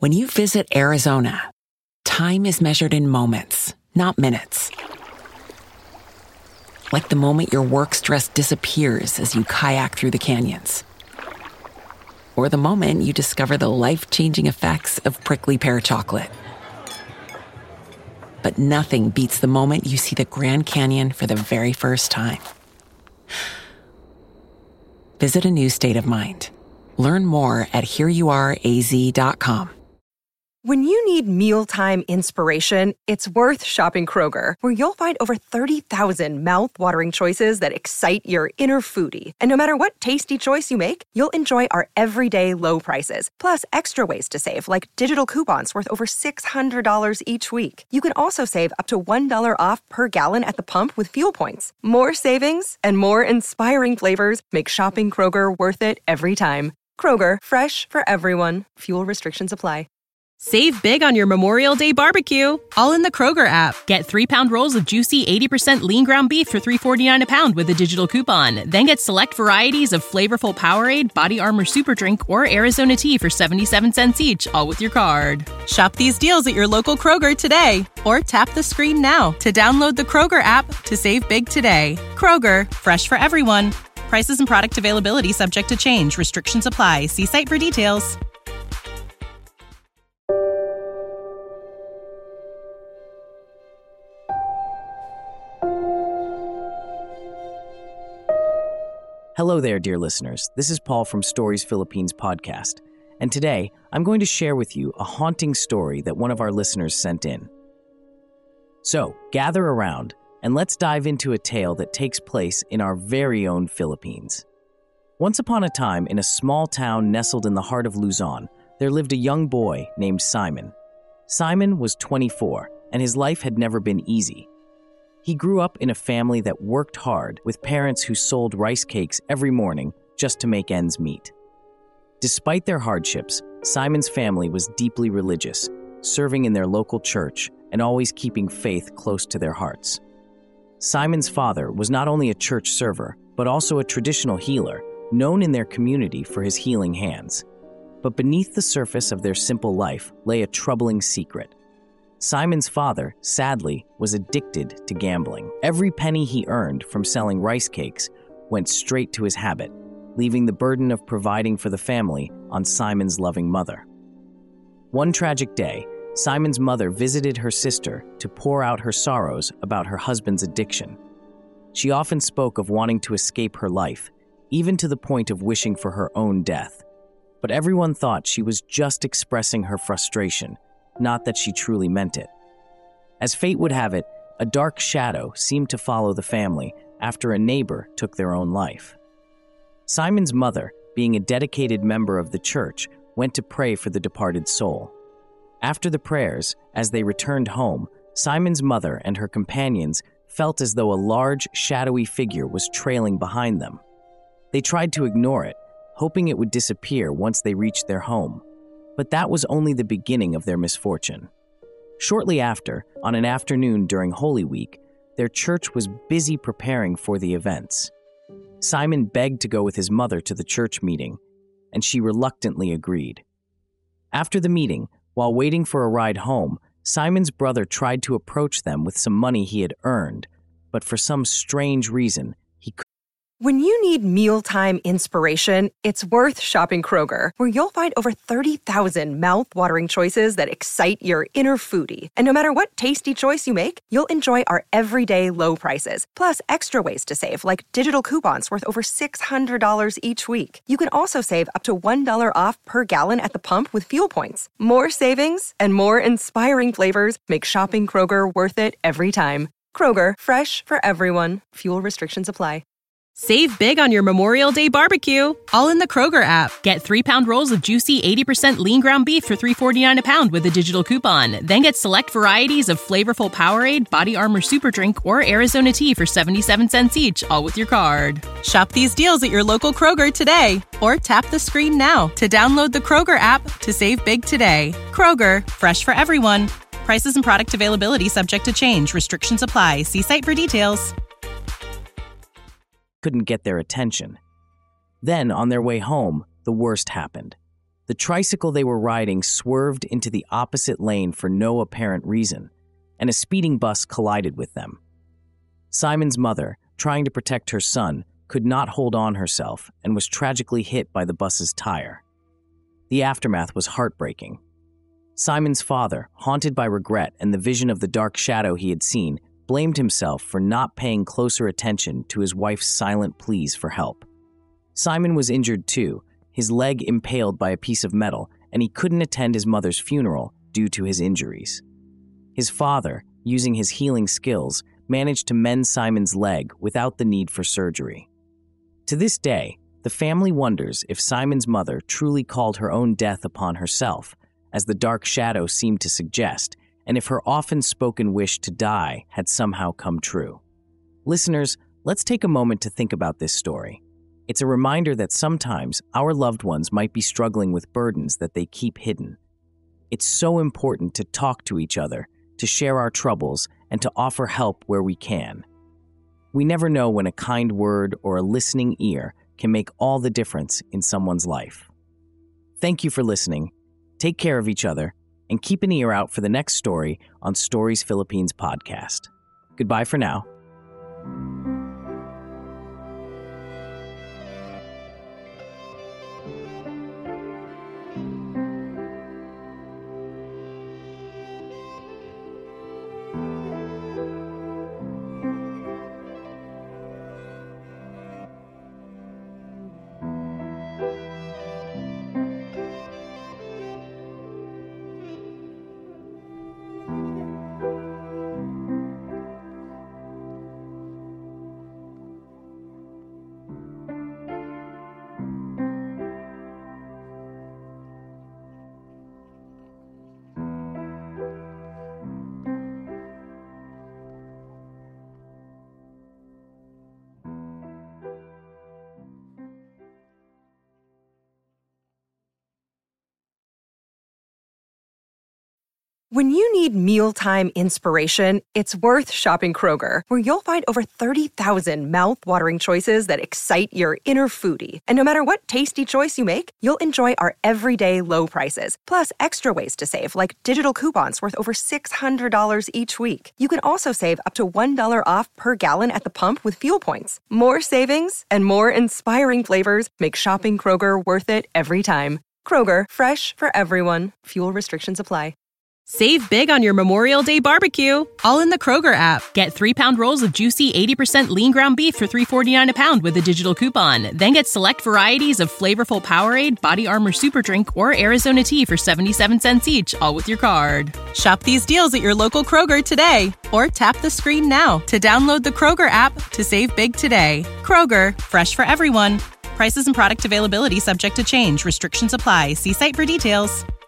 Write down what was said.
When you visit Arizona, time is measured in moments, not minutes. Like the moment your work stress disappears as you kayak through the canyons. Or the moment you discover the life-changing effects of prickly pear chocolate. But nothing beats the moment you see the Grand Canyon for the very first time. Visit a new state of mind. Learn more at hereyouareaz.com. When you need mealtime inspiration, it's worth shopping Kroger, where you'll find over 30,000 mouth-watering choices that excite your inner foodie. And no matter what tasty choice you make, you'll enjoy our everyday low prices, plus extra ways to save, like digital coupons worth over $600 each week. You can also save up to $1 off per gallon at the pump with fuel points. More savings and more inspiring flavors make shopping Kroger worth it every time. Kroger, fresh for everyone. Fuel restrictions apply. Save big on your Memorial Day barbecue, all in the Kroger app. Get 3-pound rolls of juicy 80% lean ground beef for $3.49 a pound with a digital coupon. Then get select varieties of flavorful Powerade, Body Armor Super Drink, or Arizona tea for 77 cents each, all with your card. Shop these deals at your local Kroger today, or tap the screen now to download the Kroger app to save big today. Kroger, fresh for everyone. Prices and product availability subject to change. Restrictions apply. See site for details. Hello there, dear listeners. This is Paul from Stories Philippines podcast, and today I'm going to share with you a haunting story that one of our listeners sent in. So, gather around and let's dive into a tale that takes place in our very own Philippines. Once upon a time, in a small town nestled in the heart of Luzon, there lived a young boy named Simon. Simon was 24, and his life had never been easy. He grew up in a family that worked hard, with parents who sold rice cakes every morning just to make ends meet. Despite their hardships, Simon's family was deeply religious, serving in their local church and always keeping faith close to their hearts. Simon's father was not only a church server, but also a traditional healer, known in their community for his healing hands. But beneath the surface of their simple life lay a troubling secret. Simon's father, sadly, was addicted to gambling. Every penny he earned from selling rice cakes went straight to his habit, leaving the burden of providing for the family on Simon's loving mother. One tragic day, Simon's mother visited her sister to pour out her sorrows about her husband's addiction. She often spoke of wanting to escape her life, even to the point of wishing for her own death. But everyone thought she was just expressing her frustration, not that she truly meant it. As fate would have it, a dark shadow seemed to follow the family after a neighbor took their own life. Simon's mother, being a dedicated member of the church, went to pray for the departed soul. After the prayers, as they returned home, Simon's mother and her companions felt as though a large, shadowy figure was trailing behind them. They tried to ignore it, hoping it would disappear once they reached their home. But that was only the beginning of their misfortune. Shortly after, on an afternoon during Holy Week, their church was busy preparing for the events. Simon begged to go with his mother to the church meeting, and she reluctantly agreed. After the meeting, while waiting for a ride home, Simon's brother tried to approach them with some money he had earned, but for some strange reason, he couldn't. When you need mealtime inspiration, it's worth shopping Kroger, where you'll find over 30,000 mouth-watering choices that excite your inner foodie. And no matter what tasty choice you make, you'll enjoy our everyday low prices, plus extra ways to save, like digital coupons worth over $600 each week. You can also save up to $1 off per gallon at the pump with fuel points. More savings and more inspiring flavors make shopping Kroger worth it every time. Kroger, fresh for everyone. Fuel restrictions apply. Save big on your Memorial Day barbecue, all in the Kroger app. Get 3-pound rolls of juicy 80% lean ground beef for $3.49 a pound with a digital coupon. Then get select varieties of flavorful Powerade, Body Armor Super Drink, or Arizona tea for 77 cents each, all with your card. Shop these deals at your local Kroger today, or tap the screen now to download the Kroger app to save big today. Kroger, fresh for everyone. Prices and product availability subject to change. Restrictions apply. See site for details. Couldn't get their attention. Then, on their way home, the worst happened. the tricycle they were riding swerved into the opposite lane for no apparent reason, and a speeding bus collided with them. Simon's mother, trying to protect her son, could not hold on herself and was tragically hit by the bus's tire. The aftermath was heartbreaking. Simon's father, haunted by regret and the vision of the dark shadow he had seen, blamed himself for not paying closer attention to his wife's silent pleas for help. Simon was injured too, his leg impaled by a piece of metal, and he couldn't attend his mother's funeral due to his injuries. His father, using his healing skills, managed to mend Simon's leg without the need for surgery. To this day, the family wonders if Simon's mother truly called her own death upon herself, as the dark shadow seemed to suggest, and if her often-spoken wish to die had somehow come true. Listeners, let's take a moment to think about this story. It's a reminder that sometimes our loved ones might be struggling with burdens that they keep hidden. It's so important to talk to each other, to share our troubles, and to offer help where we can. We never know when a kind word or a listening ear can make all the difference in someone's life. Thank you for listening. Take care of each other, and keep an ear out for the next story on Stories Philippines podcast. Goodbye for now. When you need mealtime inspiration, it's worth shopping Kroger, where you'll find over 30,000 mouth-watering choices that excite your inner foodie. And no matter what tasty choice you make, you'll enjoy our everyday low prices, plus extra ways to save, like digital coupons worth over $600 each week. You can also save up to $1 off per gallon at the pump with fuel points. More savings and more inspiring flavors make shopping Kroger worth it every time. Kroger, fresh for everyone. Fuel restrictions apply. Save big on your Memorial Day barbecue, all in the Kroger app. Get 3-pound rolls of juicy 80% lean ground beef for $3.49 a pound with a digital coupon. Then get select varieties of flavorful Powerade, Body Armor Super Drink, or Arizona tea for 77 cents each, all with your card. Shop these deals at your local Kroger today, or tap the screen now to download the Kroger app to save big today. Kroger, fresh for everyone. Prices and product availability subject to change. Restrictions apply. See site for details.